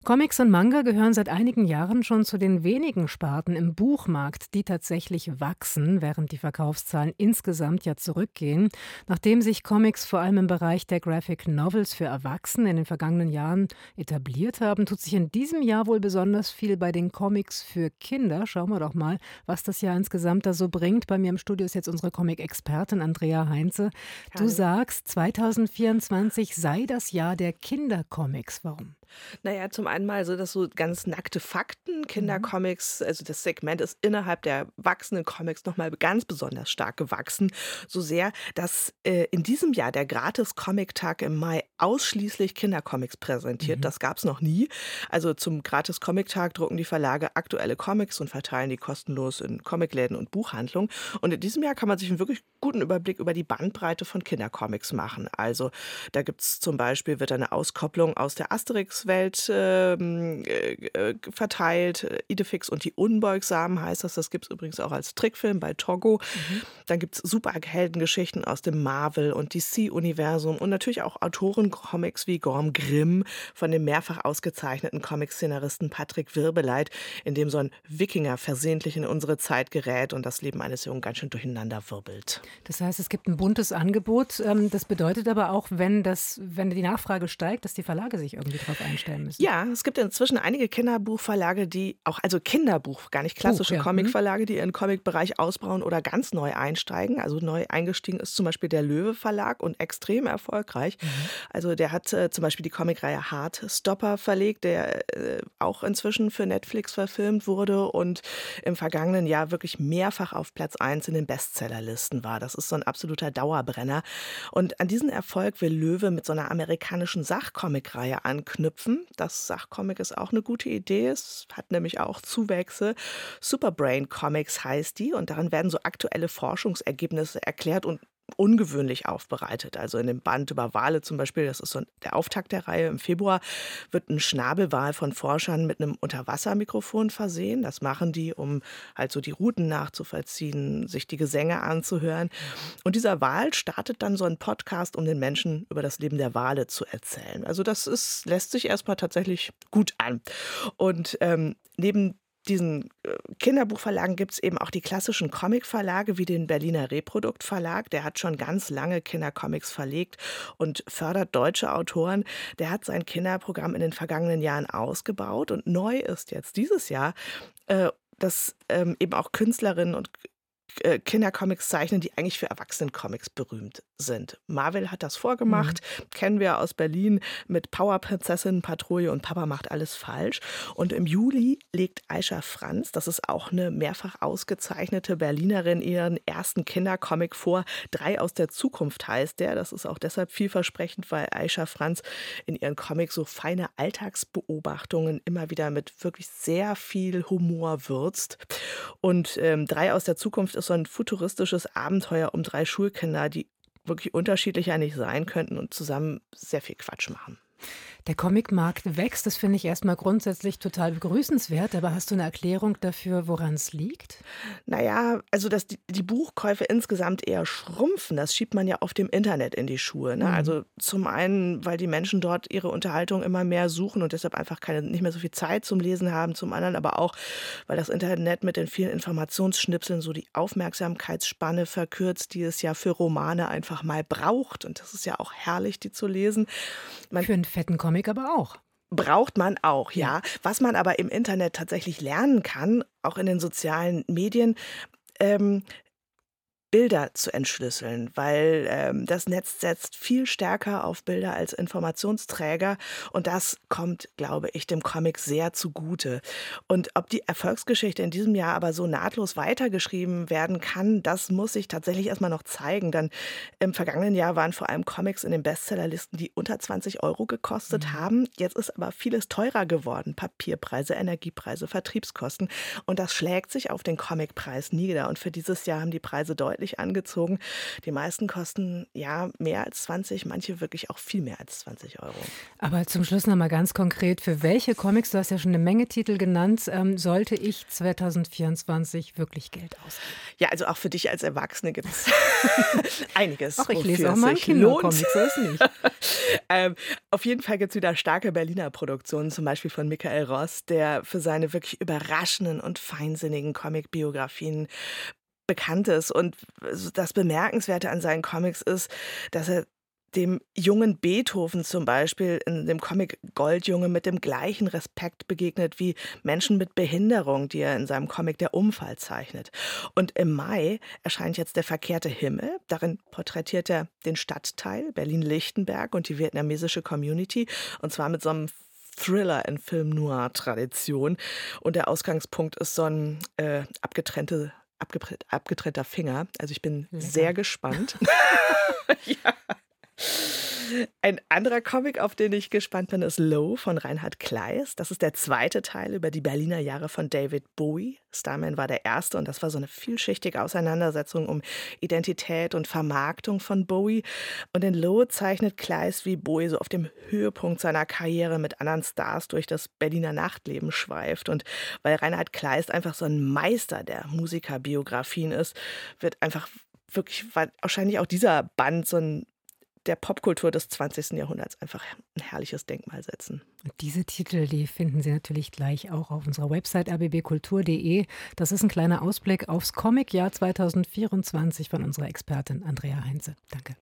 Comics und Manga gehören seit einigen Jahren schon zu den wenigen Sparten im Buchmarkt, die tatsächlich wachsen, während die Verkaufszahlen insgesamt ja zurückgehen. Nachdem sich Comics vor allem im Bereich der Graphic Novels für Erwachsene in den vergangenen Jahren etabliert haben, tut sich in diesem Jahr wohl besonders viel bei den Comics für Kinder. Schauen wir doch mal, was das Jahr insgesamt da so bringt. Bei mir im Studio ist jetzt unsere Comic-Expertin Andrea Heinze. Du Hallo. sagst, 2024 sei das Jahr der Kindercomics. Warum? Na ja, zum einen mal sind das so ganz nackte Fakten. Mhm. Kindercomics, also das Segment ist innerhalb der wachsenden Comics noch mal ganz besonders stark gewachsen. So sehr, dass, in diesem Jahr der Gratis-Comic-Tag im Mai ausschließlich Kindercomics präsentiert. Mhm. Das gab's noch nie. Also zum Gratis-Comic-Tag drucken die Verlage aktuelle Comics und verteilen die kostenlos in Comicläden und Buchhandlungen. Und in diesem Jahr kann man sich einen wirklich guten Überblick über die Bandbreite von Kindercomics machen. Also da gibt's zum Beispiel wird eine Auskopplung aus der Asterix-Welt, verteilt. Idefix und die Unbeugsamen heißt das. Das gibt's übrigens auch als Trickfilm bei Togo. Mhm. Dann gibt's Superheldengeschichten aus dem Marvel- und DC-Universum und natürlich auch Autorencomics wie Gorm Grimm von dem mehrfach ausgezeichneten Comic-Szenaristen Patrick Wirbeleit, in dem so ein Wikinger versehentlich in unsere Zeit gerät und das Leben eines Jungen ganz schön durcheinander wirbelt. Das heißt, es gibt ein buntes Angebot. Das bedeutet aber auch, wenn die Nachfrage steigt, dass die Verlage sich irgendwie drauf einstellen müssen. Ja, es gibt inzwischen einige Kinderbuchverlage, die auch also Kinderbuch, gar nicht Buch, klassische ja. Mhm. Comicverlage, die ihren Comicbereich ausbauen oder ganz neu einsteigen. Also neu eingestiegen ist zum Beispiel der Löwe Verlag und extrem erfolgreich. Mhm. Also der hat zum Beispiel die Comicreihe Heartstopper verlegt, der auch inzwischen für Netflix verfilmt wurde und im vergangenen Jahr wirklich mehrfach auf Platz 1 in den Bestsellerlisten war. Das ist so ein absoluter Dauerbrenner. Und an diesen Erfolg will Löwe mit so einer amerikanischen Sachcomic-Reihe anknüpfen. Das Sachcomic ist auch eine gute Idee. Es hat nämlich auch Zuwächse. Superbrain Comics heißt die und darin werden so aktuelle Forschungsergebnisse erklärt und ungewöhnlich aufbereitet. Also in dem Band über Wale zum Beispiel, das ist so der Auftakt der Reihe im Februar, wird ein Schnabelwal von Forschern mit einem Unterwassermikrofon versehen. Das machen die, um halt so die Routen nachzuvollziehen, sich die Gesänge anzuhören. Und dieser Wal startet dann so einen Podcast, um den Menschen über das Leben der Wale zu erzählen. Also das ist lässt sich erst mal tatsächlich gut an. Und, neben diesen, Kinderbuchverlagen gibt's eben auch die klassischen Comicverlage wie den Berliner Reprodukt Verlag. Der hat schon ganz lange Kindercomics verlegt und fördert deutsche Autoren. Der hat sein Kinderprogramm in den vergangenen Jahren ausgebaut und neu ist jetzt dieses Jahr, dass, eben auch Künstlerinnen und Kindercomics zeichnen, die eigentlich für Erwachsenencomics berühmt sind. Marvel hat das Mhm. vorgemacht, kennen wir aus Berlin mit Powerprinzessin, Patrouille und Papa macht alles falsch. Und im Juli legt Aisha Franz, das ist auch eine mehrfach ausgezeichnete Berlinerin, ihren ersten Kindercomic vor. Drei aus der Zukunft heißt der. Das ist auch deshalb vielversprechend, weil Aisha Franz in ihren Comics so feine Alltagsbeobachtungen immer wieder mit wirklich sehr viel Humor würzt. Und, „Drei aus der Zukunft“ ist so ein futuristisches Abenteuer um 3 Schulkinder, die wirklich unterschiedlicher nicht sein könnten und zusammen sehr viel Quatsch machen. Der Comicmarkt wächst, das finde ich erstmal grundsätzlich total begrüßenswert, aber hast du eine Erklärung dafür, woran es liegt? Na ja, also, dass die Buchkäufe insgesamt eher schrumpfen, das schiebt man ja oft dem Internet in die Schuhe, ne? Mhm. Also, zum einen, weil die Menschen dort ihre Unterhaltung immer mehr suchen und deshalb einfach nicht mehr so viel Zeit zum Lesen haben, zum anderen aber auch, weil das Internet mit den vielen Informationsschnipseln so die Aufmerksamkeitsspanne verkürzt, die es ja für Romane einfach mal braucht und das ist ja auch herrlich, die zu lesen. Man Für einen fetten Comic aber auch. Braucht man auch, Ja. ja. Was man aber im Internet tatsächlich lernen kann, auch in den sozialen Medien, ähm, Bilder zu entschlüsseln, weil, das Netz setzt viel stärker auf Bilder als Informationsträger und das kommt, glaube ich, dem Comic sehr zugute. Und ob die Erfolgsgeschichte in diesem Jahr aber so nahtlos weitergeschrieben werden kann, das muss sich tatsächlich erst mal noch zeigen, denn im vergangenen Jahr waren vor allem Comics in den Bestsellerlisten, die unter 20 € gekostet Mhm. haben. Jetzt ist aber vieles teurer geworden, Papierpreise, Energiepreise, Vertriebskosten und das schlägt sich auf den Comicpreis nieder und für dieses Jahr haben die Preise deutlich monatlich angezogen. Die meisten kosten ja mehr als 20, manche wirklich auch viel mehr als 20 €. Aber zum Schluss noch mal ganz konkret, für welche Comics, du hast ja schon eine Menge Titel genannt, sollte ich 2024 wirklich Geld ausgeben? Ja, also auch für dich als Erwachsene gibt es einiges, Ach, ich lese wofür auch es mal einen sich lohnt. Kindercomic, so ist nicht. Auf jeden Fall gibt es wieder starke Berliner Produktionen, zum Beispiel von Michael Ross, der für seine wirklich überraschenden und feinsinnigen Comic-Biografien bekannt ist. Und das Bemerkenswerte an seinen Comics ist, dass er dem jungen Beethoven zum Beispiel in dem Comic Goldjunge mit dem gleichen Respekt begegnet wie Menschen mit Behinderung, die er in seinem Comic Der Unfall zeichnet. Und im Mai erscheint jetzt Der verkehrte Himmel. Darin porträtiert er den Stadtteil Berlin-Lichtenberg und die vietnamesische Community. Und zwar mit so einem Thriller in Film-Noir-Tradition. Und der Ausgangspunkt ist so ein abgetrennter Finger. Also ich bin sehr Lecker. gespannt. Ja. Ein anderer Comic, auf den ich gespannt bin, ist Low von Reinhard Kleist. Das ist der zweite Teil über die Berliner Jahre von David Bowie. Starman war der erste und das war so eine vielschichtige Auseinandersetzung um Identität und Vermarktung von Bowie. Und in Low zeichnet Kleist, wie Bowie so auf dem Höhepunkt seiner Karriere mit anderen Stars durch das Berliner Nachtleben schweift. Und weil Reinhard Kleist einfach so ein Meister der Musikerbiografien ist, wird einfach wirklich wahrscheinlich auch dieser Band so ein der Popkultur des 20. Jahrhunderts einfach ein herrliches Denkmal setzen. Und diese Titel, die finden Sie natürlich gleich auch auf unserer Website rbbkultur.de. Das ist ein kleiner Ausblick aufs Comicjahr 2024 von unserer Expertin Andrea Heinze. Danke.